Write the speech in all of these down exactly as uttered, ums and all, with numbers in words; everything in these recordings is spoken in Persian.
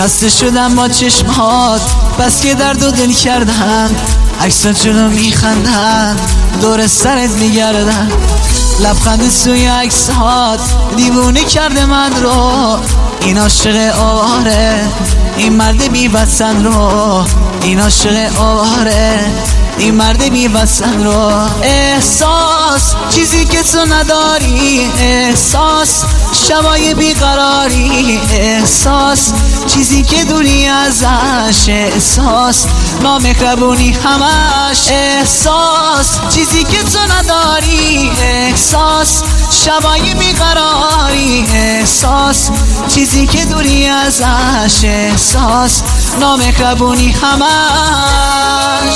خسته شدم با چشمات بس که درد و دل کردن، عکسات جلو میخندن دور سرت میگردن، لبخند سوی عکسات دیوونه کرده من رو. این عاشق آواره این مرد بی وطن رو، این عاشق آواره این مرد بی وطن رو. احساس چیزی که تو نداری، احساس شبای بیقراری، احساس چیزی که دوری ازش، احساس نامهربونی همش، احساس چیزی که تو نداری، احساس شبای بیقراری، احساس چیزی که دوری ازش، احساس نامهربونی همش.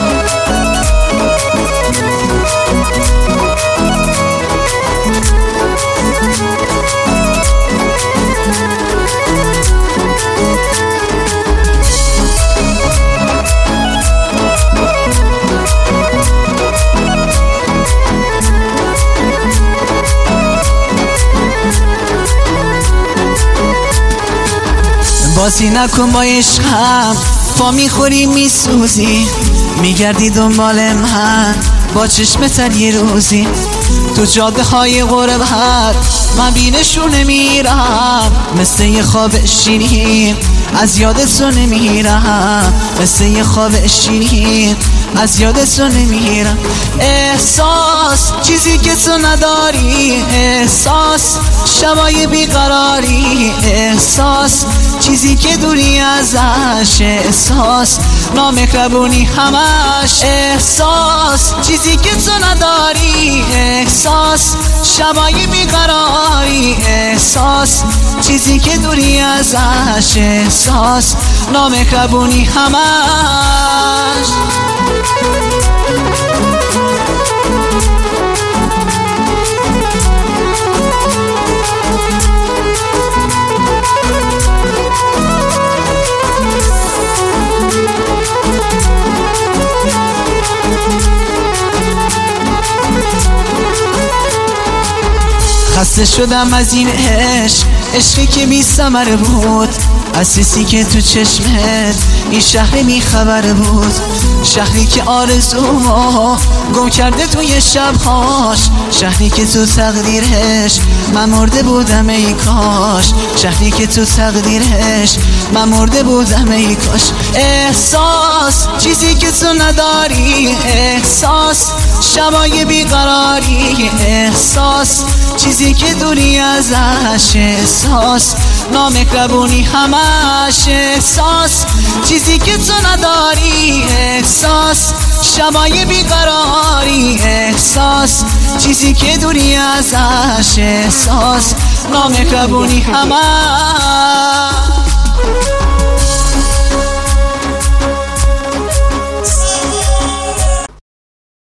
بازی نکن با عشقم، پا میخوری میسوزی، میگردی دنبال من با چشم تر یه روزی. تو جاده های غربت من بینشون نمیرم، مثل یه خواب شیرین از یادت نمیرم، مثل یه خواب شیرین از یادت نمیرم. احساس چیزی که تو نداری، احساس شبای بیقراری، احساس چیزی که دوری ازش، احساس نامهربونی همش، احساس چیزی که تو نداری، احساس شبای بیقراری، احساس چیزی که دوری ازش، احساس نامهربونی همش. خسته شدم از این عشق، عشقی که بی ثمر بود، عزیزی که تو چشمت این شهر بی خبر بود، شهری که آرزومو گم کرده توی شبهاش، شهری که تو تقدیرش من مرده بودم ای کاش، شهری که تو تقدیرش من مرده بودم ای کاش. احساس چیزی که تو نداری، احساس شبای بیقراری، احساس چیزی که دوری ازش، احساس نامهربونی همش، احساس چیزی که تو نداری، احساس شبای بیقراری، احساس چیزی که دوری ازش، احساس نامهربونی همش.